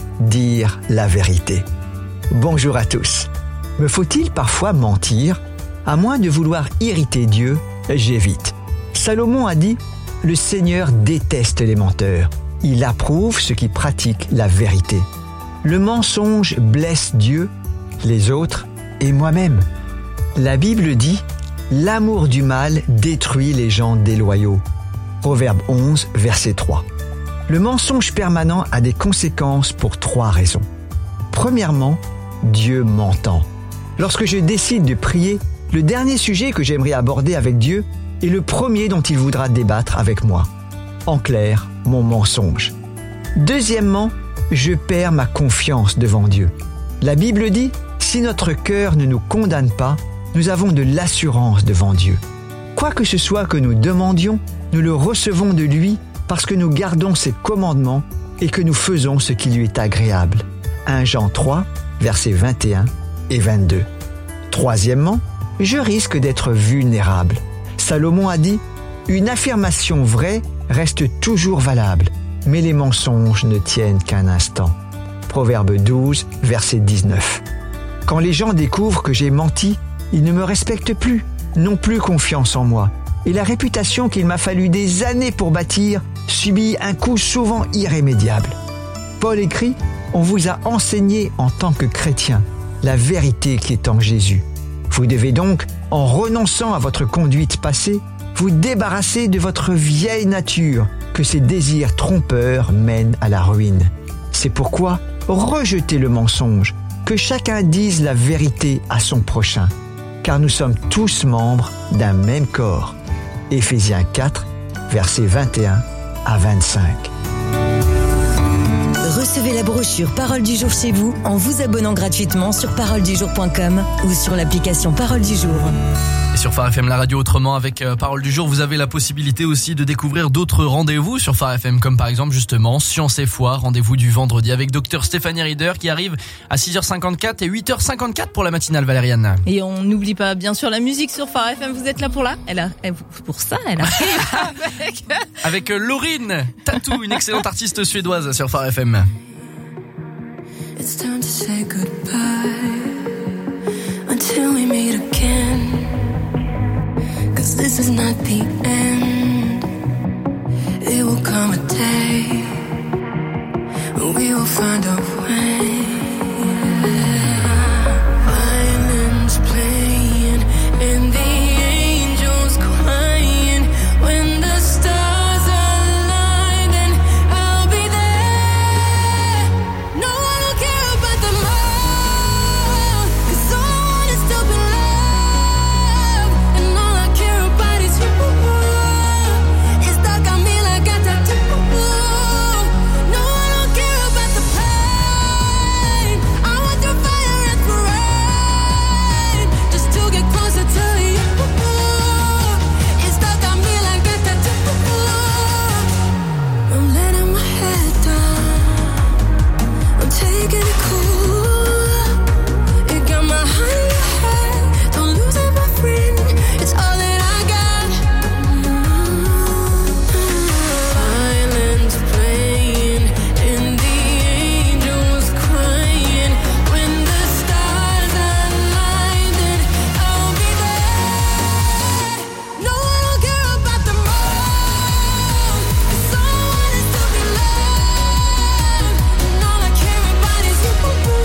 Dire la vérité. Bonjour à tous. Me faut-il parfois mentir? À moins de vouloir irriter Dieu, j'évite. Salomon a dit « Le Seigneur déteste les menteurs. Il approuve ceux qui pratiquent la vérité. » Le mensonge blesse Dieu, les autres et moi-même. La Bible dit « L'amour du mal détruit les gens déloyaux. » Proverbe onze, verset trois. Le mensonge permanent a des conséquences pour trois raisons. Premièrement, Dieu m'entend. Lorsque je décide de prier, le dernier sujet que j'aimerais aborder avec Dieu est le premier dont il voudra débattre avec moi. En clair, mon mensonge. Deuxièmement, je perds ma confiance devant Dieu. La Bible dit, si notre cœur ne nous condamne pas, nous avons de l'assurance devant Dieu. Quoi que ce soit que nous demandions, nous le recevons de lui parce que nous gardons ses commandements et que nous faisons ce qui lui est agréable. premier Jean trois, versets vingt et un et vingt-deux. Troisièmement, je risque d'être vulnérable. Salomon a dit, une affirmation vraie reste toujours valable, mais les mensonges ne tiennent qu'un instant. Proverbe douze, verset dix-neuf. Quand les gens découvrent que j'ai menti, ils ne me respectent plus, n'ont plus confiance en moi. Et la réputation qu'il m'a fallu des années pour bâtir subit un coup souvent irrémédiable. Paul écrit, on vous a enseigné en tant que chrétien la vérité qui est en Jésus. Vous devez donc, en renonçant à votre conduite passée, vous débarrasser de votre vieille nature que ces désirs trompeurs mènent à la ruine. C'est pourquoi rejetez le mensonge, que chacun dise la vérité à son prochain, car nous sommes tous membres d'un même corps. Éphésiens quatre, versets vingt et un à vingt-cinq. Recevez la brochure Parole du jour chez vous en vous abonnant gratuitement sur parole du jour point com ou sur l'application Parole du jour. Et sur Phare F M, la radio autrement, avec euh, Parole du jour, vous avez la possibilité aussi de découvrir d'autres rendez-vous sur Phare F M, comme par exemple justement Science et Foi, rendez-vous du vendredi avec docteur Stéphanie Rieder qui arrive à six heures cinquante-quatre et huit heures cinquante-quatre pour la matinale, Valériane. Et on n'oublie pas bien sûr la musique sur Phare F M, vous êtes là pour là elle a, elle, pour ça, elle arrive avec... avec euh, Laurine Tatou, une excellente artiste suédoise sur Phare F M. It's time to say goodbye until we meet again. Cause this is not the end. It will come a day when we will find a way. Violins playing and the angels crying. When the stars align, then I'll be there. No one will care about the moon, cause all I want is to be loved. And all I care about is you. It's stuck on me like a tattoo. No, I don't care about the pain. I want the fire and the rain, just to get closer to you. It's stuck on me like a tattoo. I'm letting my head down, I'm taking it cool. It got my heart in your head, don't lose it, my friend. It's all that I got. Violins playing and the angels crying. When the stars align, then I'll be there. No, I don't care about the moon, cause all I want is to be loved. And all I care about is you.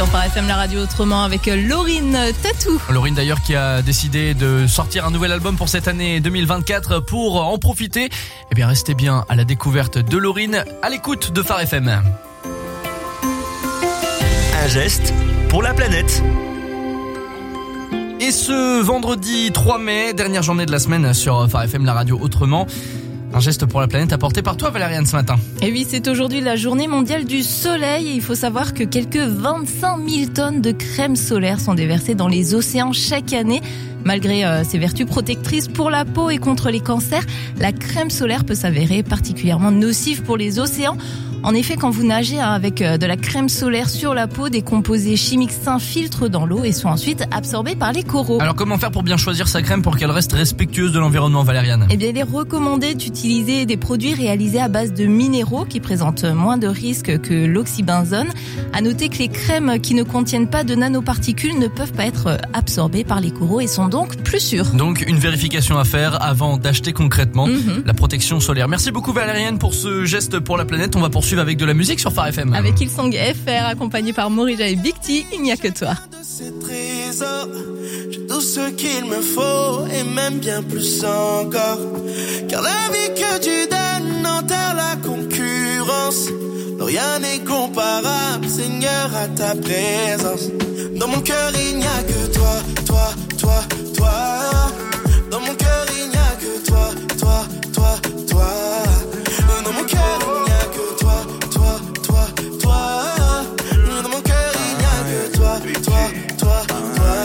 sur Phare F M, la radio autrement, avec Laurine Tatou. Laurine d'ailleurs qui a décidé de sortir un nouvel album pour cette année deux mille vingt-quatre. Pour en profiter, eh bien restez bien à la découverte de Laurine, à l'écoute de Phare F M. Un geste pour la planète. Et ce vendredi trois mai, dernière journée de la semaine sur Phare F M, la radio autrement. Un geste pour la planète apporté par toi, Valériane, ce matin. Et oui, c'est aujourd'hui la journée mondiale du soleil. Et il faut savoir que quelques vingt-cinq mille tonnes de crème solaire sont déversées dans les océans chaque année. Malgré euh, ses vertus protectrices pour la peau et contre les cancers, la crème solaire peut s'avérer particulièrement nocive pour les océans. En effet, quand vous nagez avec de la crème solaire sur la peau, des composés chimiques s'infiltrent dans l'eau et sont ensuite absorbés par les coraux. Alors comment faire pour bien choisir sa crème pour qu'elle reste respectueuse de l'environnement, Valériane ? Eh bien, il est recommandé d'utiliser des produits réalisés à base de minéraux qui présentent moins de risques que l'oxybenzone. À noter que les crèmes qui ne contiennent pas de nanoparticules ne peuvent pas être absorbées par les coraux et sont donc plus sûres. Donc une vérification à faire avant d'acheter concrètement Mm-hmm. la protection solaire. Merci beaucoup, Valériane, pour ce geste pour la planète. On va poursuivre avec de la musique sur Phare F M. Avec Hillsong F R, accompagné par Morija et Big T, il n'y a que toi. Trésor, j'ai tout ce qu'il me faut et même bien plus encore. Car la vie que tu donnes enterre la concurrence. Non, rien n'est comparable, Seigneur, à ta présence. Dans mon cœur, il n'y a que toi, toi, toi, toi. Dans mon cœur, il n'y a que toi, toi, toi, toi. Dans mon cœur, il n'y a que toi, toi, toi, toi. Dans mon cœur, il n'y a que toi, toi, toi, toi.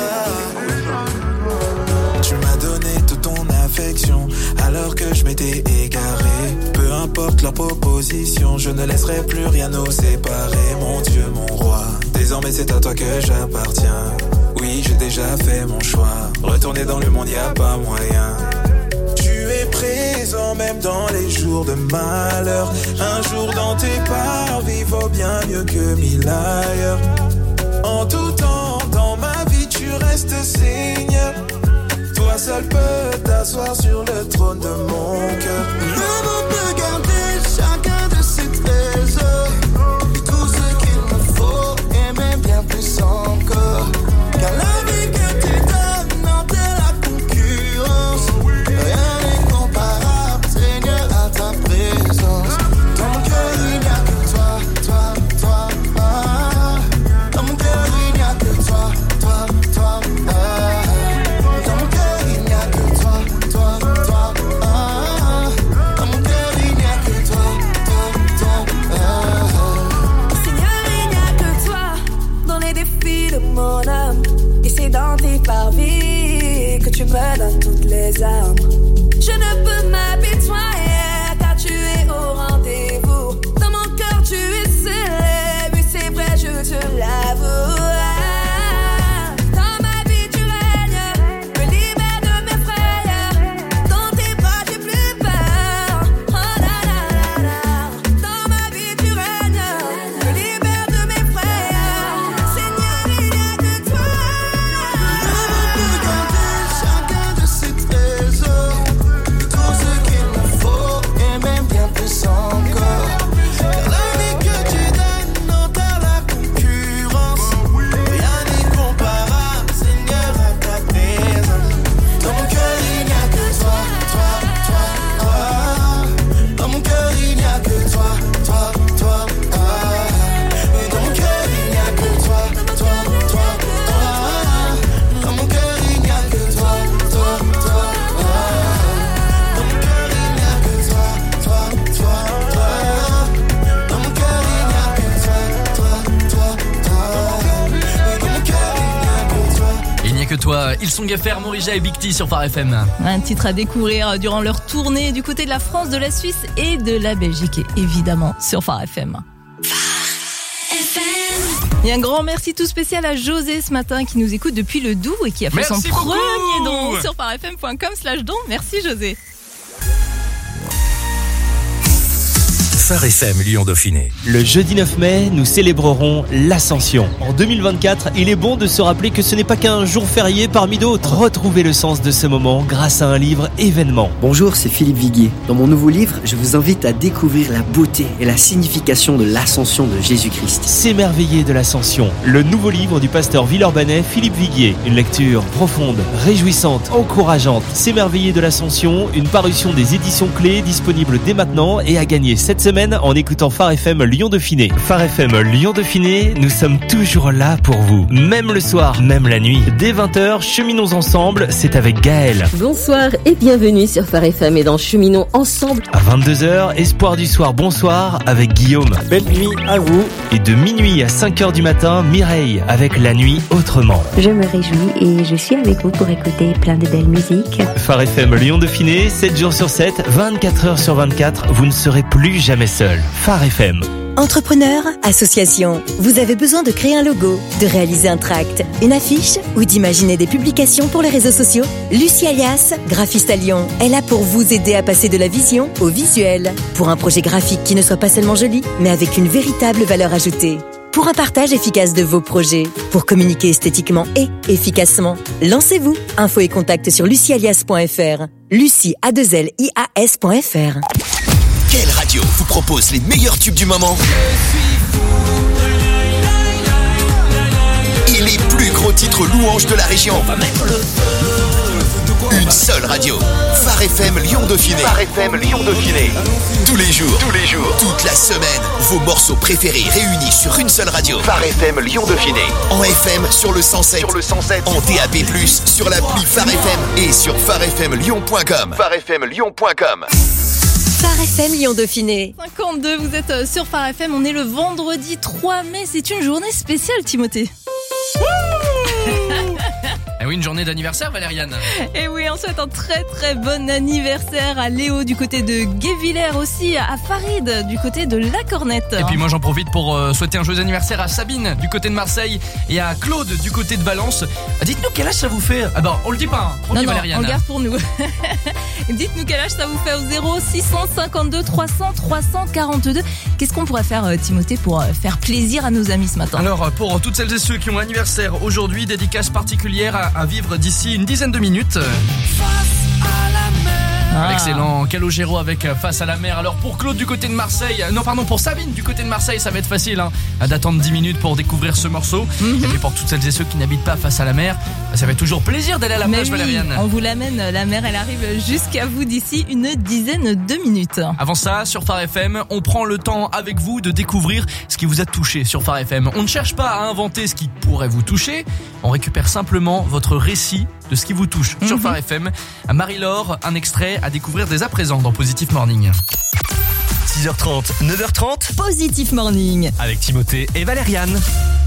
Tu m'as donné toute ton affection alors que je m'étais égaré. Peu importe leur proposition, je ne laisserai plus rien nous séparer. Mon Dieu, mon roi, désormais c'est à toi que j'appartiens. Oui, j'ai déjà fait mon choix. Retourner dans le monde, y a pas moyen. Tu es présent même dans les jours de malheur. Un jour dans tes parvis vaut bien mieux que mille ailleurs. En tout temps, dans ma vie, tu restes Seigneur. Toi seul peux t'asseoir sur le trône de mon cœur. Le monde peut garder chacun de ses trésors. Et tout ce qu'il me faut, et même bien plus encore. Car la vie que tu donnes enterre la concurrence. Rien n'est comparable, Seigneur, à ta présence. Dans mon cœur, il n'y a que toi, toi, toi, ah. Dans mon cœur, il n'y a que toi, toi, toi, ah. Dans mon cœur, il n'y a que toi, toi, toi, ah. Dans mon cœur, il n'y a que toi, toi, toi, ah. Seigneur, il n'y a que toi dans les défis de mon âme. Et c'est dans tes parvis que tu me donnes toutes les armes. Je ne peux m'apitoyer car tu es au rendez-vous. Dans mon cœur tu es célèbre, oui c'est vrai je te l'avoue. Dans ma vie tu règnes, me libère de mes frayeurs. Dans tes bras j'ai plus peur. Oh la la la la. Dans ma vie tu règnes, me libère de mes frayeurs. Seigneur, il n'y a que toi. Chacun de ses trésors, tout ce qu'il me faut et même bien plus encore. Car la vie que tu donnes enterre la concurrence. Rien n'est comparable, Seigneur, à ta présence. Dans mon cœur il n'y a que toi, toi, toi, toi. Dans mon cœur il n'y a que toi, toi, toi, toi. Et dans mon cœur il n'y a que toi, toi, toi, toi. Dans mon cœur il n'y a que toi, toi, toi, toi. Dans mon cœur il n'y a que toi, toi, toi, toi. Dans mon cœur il n'y a que toi, toi, toi, toi. Dans mon cœur il n'y a que toi. Il n'y a que toi, Hillsong F R, Morija et Big T sur Phare F M. Un titre à découvrir durant leur tournée du côté de la France, de la Suisse et de la Belgique, et évidemment sur Phare F M. Et un grand merci tout spécial à José ce matin qui nous écoute depuis le Doubs et qui a fait Merci son beaucoup. premier don sur pharefm point com slash don. Merci José. Phare F M Lyon-Dauphiné. Le jeudi neuf mai, nous célébrerons l'Ascension. En deux mille vingt-quatre, il est bon de se rappeler que ce n'est pas qu'un jour férié parmi d'autres. Retrouvez le sens de ce moment grâce à un livre événement. Bonjour, c'est Philippe Viguier. Dans mon nouveau livre, je vous invite à découvrir la beauté et la signification de l'Ascension de Jésus-Christ. S'émerveiller de l'Ascension, le nouveau livre du pasteur villeurbanais Philippe Viguier. Une lecture profonde, réjouissante, encourageante. S'émerveiller de l'Ascension, une parution des éditions Clés disponible dès maintenant et à gagner cette semaine en écoutant Phare F M Lyon-Dauphiné. Phare F M Lyon-Dauphiné, nous sommes toujours là pour vous. Même le soir, même la nuit. Dès vingt heures, cheminons ensemble, c'est avec Gaël. Bonsoir et bienvenue sur Phare F M et dans Cheminons ensemble. À vingt-deux heures, Espoir du soir, bonsoir avec Guillaume. Belle nuit à vous. Et de minuit à cinq heures du matin, Mireille avec La Nuit Autrement. Je me réjouis et je suis avec vous pour écouter plein de belles musiques. Phare F M Lyon-Dauphiné, sept jours sur sept, vingt-quatre heures sur vingt-quatre, vous ne serez plus jamais seul. Phare F M. Entrepreneurs, associations, vous avez besoin de créer un logo, de réaliser un tract, une affiche ou d'imaginer des publications pour les réseaux sociaux? Lucie Alias, graphiste à Lyon, est là pour vous aider à passer de la vision au visuel. Pour un projet graphique qui ne soit pas seulement joli, mais avec une véritable valeur ajoutée. Pour un partage efficace de vos projets, pour communiquer esthétiquement et efficacement, lancez-vous. Infos et contacts sur luciealias point f r. Lucie A deux L I A S point f r. Quelle radio vous propose les meilleurs tubes du moment et les plus gros titres louanges de la région? Une seule radio, Phare F M Lyon-Dauphiné. Phare F M Lyon-Dauphiné. Tous les jours, tous les jours, toute la semaine, vos morceaux préférés réunis sur une seule radio. Phare F M Lyon-Dauphiné. En F M sur le cent sept, sur le cent sept, en D A B plus, sur l'appli Phare F M et sur phare f m lyon point com. phare f m lyon point com. Phare F M Lyon-Dauphiné. cinquante-deux, vous êtes sur Phare F M, on est le vendredi trois mai, c'est une journée spéciale, Timothée. Eh oui, une journée d'anniversaire, Valériane. Et oui, on souhaite un très très bon anniversaire à Léo du côté de Guévillers, aussi à Farid du côté de La Cornette. Et puis moi j'en profite pour euh, souhaiter un joyeux anniversaire à Sabine du côté de Marseille et à Claude du côté de Valence. Dites-nous quel âge ça vous fait. Ah bon, on le dit pas, hein. On non, dit non, Valériane. on garde pour nous. Dites-nous quel âge ça vous fait au zéro six cent cinquante-deux trois cents trois cent quarante-deux. Qu'est-ce qu'on pourrait faire, Timothée, pour faire plaisir à nos amis ce matin? Alors, pour toutes celles et ceux qui ont anniversaire aujourd'hui, dédicace particulière à, à vivre d'ici une dizaine de minutes. Ah. L'excellent Calogero avec Face à la mer. Alors pour Claude du côté de Marseille, non pardon pour Sabine du côté de Marseille, ça va être facile hein, d'attendre dix minutes pour découvrir ce morceau. Mm-hmm. Et puis pour toutes celles et ceux qui n'habitent pas face à la mer, ça fait toujours plaisir d'aller à la Mais plage, oui, Valériane. On vous l'amène, la mer elle arrive jusqu'à vous d'ici une dizaine de minutes. Avant ça, sur Phare F M, on prend le temps avec vous de découvrir ce qui vous a touché sur Phare F M. On ne cherche pas à inventer ce qui pourrait vous toucher, on récupère simplement votre récit de ce qui vous touche mm-hmm. sur Phare F M. Marie-Laure, un extrait à découvrir dès à présent dans Positive Morning. six heures trente, neuf heures trente. Positive Morning. Avec Timothée et Valériane.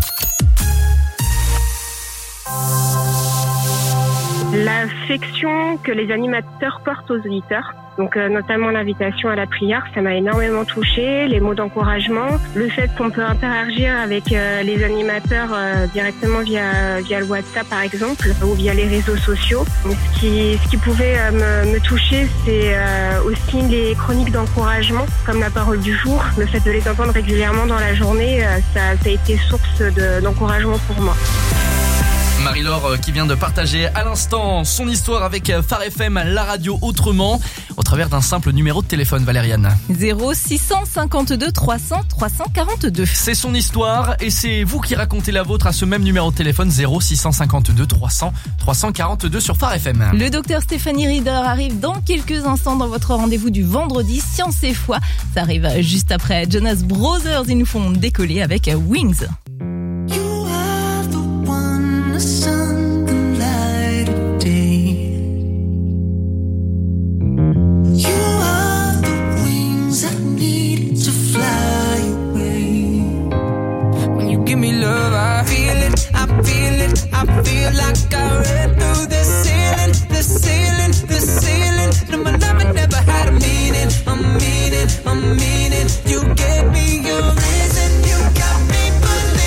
L'affection que les animateurs portent aux auditeurs, donc euh, notamment l'invitation à la prière, ça m'a énormément touchée, les mots d'encouragement, le fait qu'on peut interagir avec euh, les animateurs euh, directement via via le WhatsApp par exemple, ou via les réseaux sociaux. Donc, ce qui ce qui pouvait euh, me, me toucher, c'est euh, aussi les chroniques d'encouragement, comme la parole du jour, le fait de les entendre régulièrement dans la journée, euh, ça, ça a été source de, d'encouragement pour moi. Marie-Laure qui vient de partager à l'instant son histoire avec Phare F M, la radio autrement, au travers d'un simple numéro de téléphone, Valériane. zéro six cent cinquante-deux trois cents trois cent quarante-deux. C'est son histoire et c'est vous qui racontez la vôtre à ce même numéro de téléphone, zéro six cent cinquante-deux trois cents trois cent quarante-deux sur Phare F M. Le docteur Stéphanie Rieder arrive dans quelques instants dans votre rendez-vous du vendredi Science et Foi. Ça arrive juste après Jonas Brothers, ils nous font décoller avec Wings. Sun can light a day. You are the wings I need to fly away. When you give me love, I feel it, I feel it, I feel like I read through the ceiling, the ceiling, the ceiling. No, my love never had a meaning, a meaning, a meaning. You gave me your reason, you got me believing.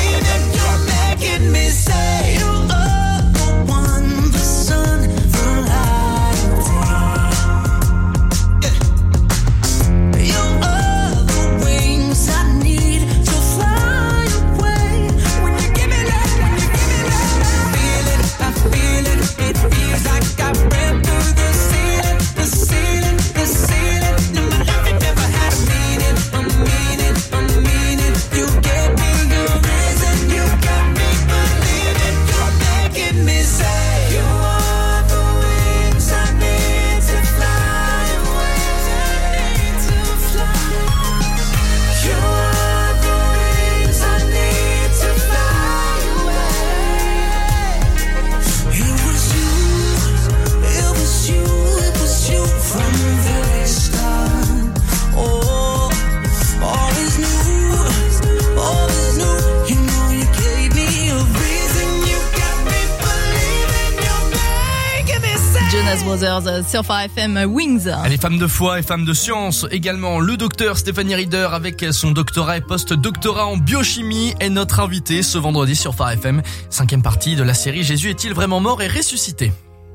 Brothers sur Phare F M, Wings. Les femmes de foi et femmes de science également. Le docteur Stéphanie Rieder avec son doctorat et post-doctorat en biochimie est notre invité ce vendredi sur Phare F M. Cinquième partie de la série Jésus est-il vraiment mort et ressuscité?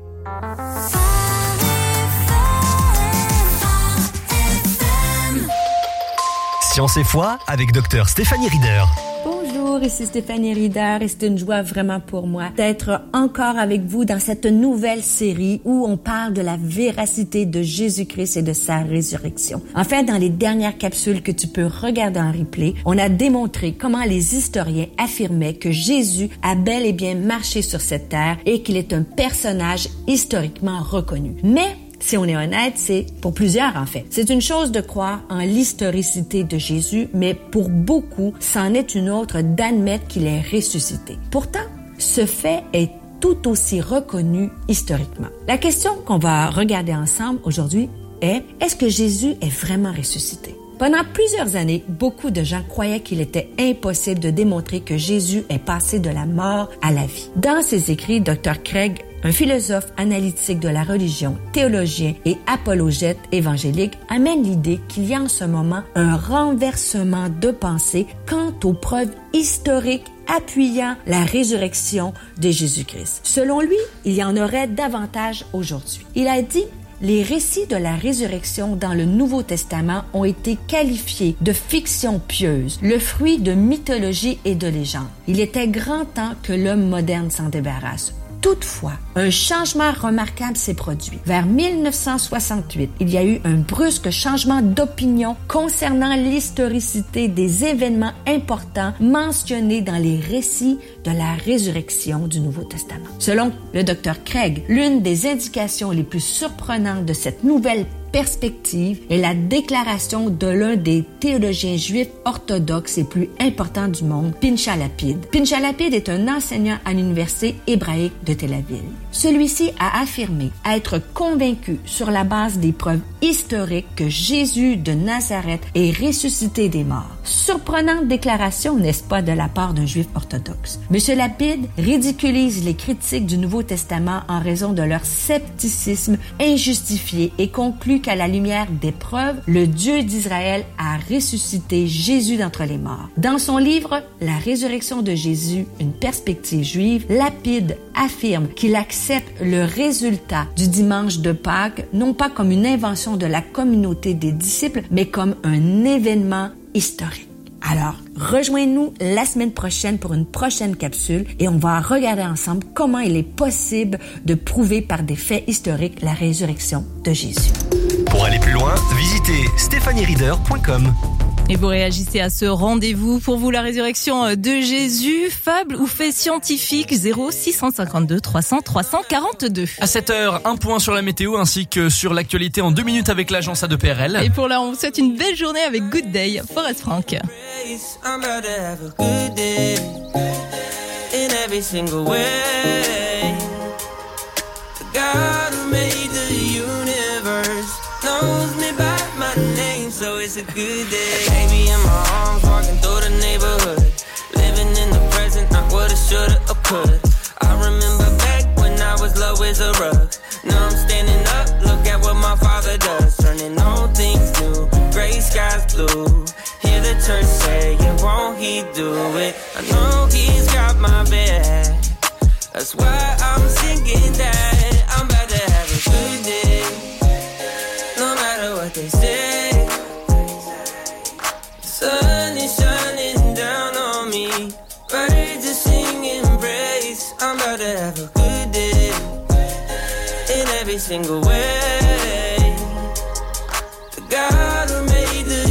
Science et foi avec docteur Stéphanie Rieder. Bonjour, ici Stéphanie Rieder et c'est une joie vraiment pour moi d'être encore avec vous dans cette nouvelle série où on parle de la véracité de Jésus-Christ et de sa résurrection. En fait, dans les dernières capsules que tu peux regarder en replay, on a démontré comment les historiens affirmaient que Jésus a bel et bien marché sur cette terre et qu'il est un personnage historiquement reconnu. Mais si on est honnête, c'est pour plusieurs en fait. C'est une chose de croire en l'historicité de Jésus, mais pour beaucoup, c'en est une autre d'admettre qu'il est ressuscité. Pourtant, ce fait est tout aussi reconnu historiquement. La question qu'on va regarder ensemble aujourd'hui est, est-ce que Jésus est vraiment ressuscité? Pendant plusieurs années, beaucoup de gens croyaient qu'il était impossible de démontrer que Jésus est passé de la mort à la vie. Dans ses écrits, docteur Craig, un philosophe analytique de la religion, théologien et apologète évangélique, amène l'idée qu'il y a en ce moment un renversement de pensée quant aux preuves historiques appuyant la résurrection de Jésus-Christ. Selon lui, il y en aurait davantage aujourd'hui. Il a dit: les récits de la résurrection dans le Nouveau Testament ont été qualifiés de fiction pieuse, le fruit de mythologie et de légendes. Il était grand temps que l'homme moderne s'en débarrasse. Toutefois, un changement remarquable s'est produit. Vers mille neuf cent soixante-huit, il y a eu un brusque changement d'opinion concernant l'historicité des événements importants mentionnés dans les récits de la résurrection du Nouveau Testament. Selon le docteur Craig, l'une des indications les plus surprenantes de cette nouvelle perspective est la déclaration de l'un des théologiens juifs orthodoxes les plus importants du monde, Pinchas Lapide. Pinchas Lapide est un enseignant à l'université hébraïque de Tel Aviv. Celui-ci a affirmé être convaincu sur la base des preuves historiques que Jésus de Nazareth est ressuscité des morts. Surprenante déclaration, n'est-ce pas, de la part d'un juif orthodoxe. Monsieur Lapide ridiculise les critiques du Nouveau Testament en raison de leur scepticisme injustifié et conclut qu'à la lumière des preuves, le Dieu d'Israël a ressuscité Jésus d'entre les morts. Dans son livre « La résurrection de Jésus, une perspective juive », Lapide affirme qu'il accepte le résultat du dimanche de Pâques, non pas comme une invention de la communauté des disciples, mais comme un événement historique. Alors, rejoignez-nous la semaine prochaine pour une prochaine capsule et on va regarder ensemble comment il est possible de prouver par des faits historiques la résurrection de Jésus. Pour aller plus loin, visitez stéphanie rieder point com. Et vous réagissez à ce rendez-vous. Pour vous, la résurrection de Jésus, fable ou fait scientifique, zéro six cent cinquante-deux trois cents trois cent quarante-deux. À cette heure, un point sur la météo ainsi que sur l'actualité en deux minutes avec l'agence A deux P R L. Et pour là, on vous souhaite une belle journée avec Good Day, Forest Frank. I'm about to have a good day in every single way. The God who made the universe knows me by my name, so it's a good day. Baby in my arms, walking through the neighborhood, living in the present, not what I shoulda or coulda. I remember back when I was low as a rug. Now I'm standing up, look at what my father does, turning all things new, gray skies blue. Hear the church say, yeah, won't he do it? I know he's got my back. That's why I'm singing that. I'm about to have a good day, no matter what they say. The sun is shining down on me, birds are singing praise. I'm about to have a good day in every single way.